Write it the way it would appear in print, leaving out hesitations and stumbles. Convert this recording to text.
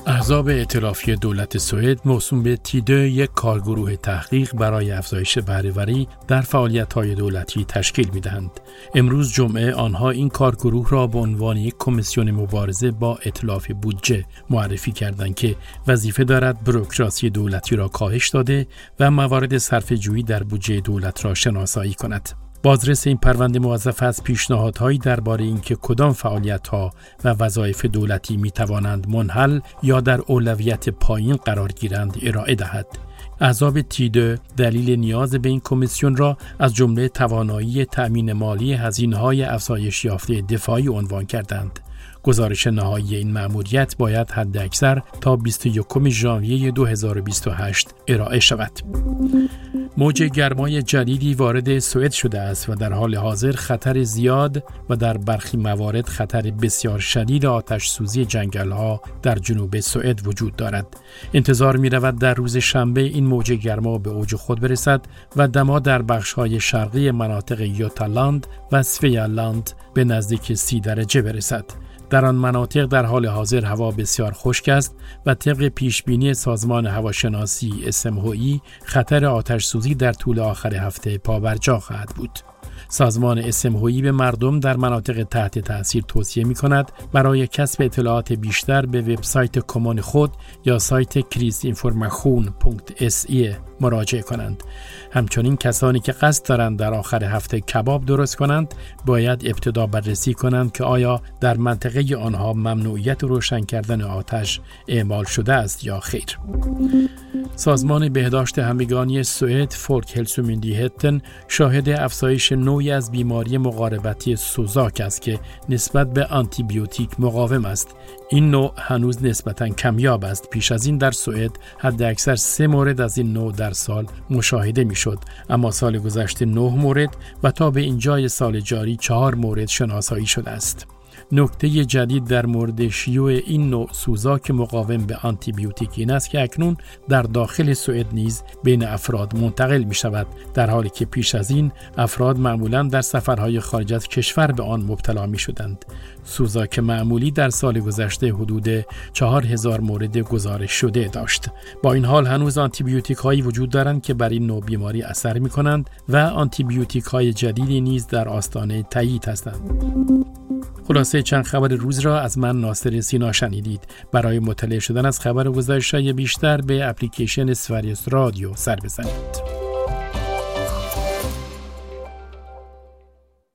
احزاب ائتلافی دولت سوئد موسوم به تیده یک کارگروه تحقیق برای افزایش بهره‌وری در فعالیت‌های دولتی تشکیل می‌دهند. امروز جمعه آنها این کارگروه را به عنوان یک کمیسیون مبارزه با اتلاف بودجه معرفی کردند که وظیفه دارد بوروکراسی دولتی را کاهش داده و موارد صرفه‌جویی در بودجه دولت را شناسایی کند. بازرس این پرونده موظف از پیشنهادهایی درباره اینکه کدام فعالیت‌ها و وظایف دولتی می‌توانند منحل یا در اولویت پایین قرار گیرند ارائه دهد. احزاب تیده دلیل نیاز به این کمیسیون را از جمله توانایی تأمین مالی هزینه‌های افزایش یافته دفاعی عنوان کردند. گزارش نهایی این مأموریت باید حداکثر تا 21 ژانویه 2028 ارائه شود. موج گرمای جدیدی وارد سوئد شده است و در حال حاضر خطر زیاد و در برخی موارد خطر بسیار شدید آتش سوزی جنگل‌ها در جنوب سوئد وجود دارد. انتظار می‌رود در روز شنبه این موج گرما به اوج خود برسد و دما در بخش‌های شرقی مناطق یوتالاند و سویالاند به نزدیک 30 درجه برسد. در آن مناطق در حال حاضر هوا بسیار خشک است و طبق پیشبینی سازمان هواشناسی SMHI خطر آتش سوزی در طول آخر هفته پابرجا خواهد بود. سازمان SMHI به مردم در مناطق تحت تأثیر توصیه می کند برای کسب اطلاعات بیشتر به وبسایت کمان خود یا سایت krisinformation.se مراجعه کنند. همچنین کسانی که قصد دارند در آخر هفته کباب درست کنند باید ابتدا بررسی کنند که آیا در منطقه آنها ممنوعیت روشن کردن آتش اعمال شده است یا خیر. سازمان بهداشت همگانی سوئد فولکهälsomyndigheten شاهد افزایش نوعی از بیماری مقاربتی سوزاک است که نسبت به آنتیبیوتیک مقاوم است. این نوع هنوز نسبتاً کمیاب است. پیش از این در سوئد حداکثر 3 مورد از این نوع در سال مشاهده میشد، اما سال گذشته 9 مورد و تا به اینجای سال جاری 4 مورد شناسایی شده است. نکته جدید در مورد شیوع این نوع سوزاک مقاوم به آنتیبیوتیک این است که اکنون در داخل سوئد نیز بین افراد منتقل می شود، در حالی که پیش از این افراد معمولاً در سفرهای خارج از کشور به آن مبتلا می شدند. سوزاک معمولی در سال گذشته حدود 4000 مورد گزارش شده داشت. با این حال هنوز آنتیبیوتیک هایی وجود دارند که بر این نوع بیماری اثر می کنند و آنتیبیوتیک های جدیدی نیز در آستانه تایید هستند. خلاصه چند خبر روز را از من ناصر سینا شنیدید. برای مطلع شدن از خبر و گزارش‌های بیشتر به اپلیکیشن اسفریس رادیو سر بزنید.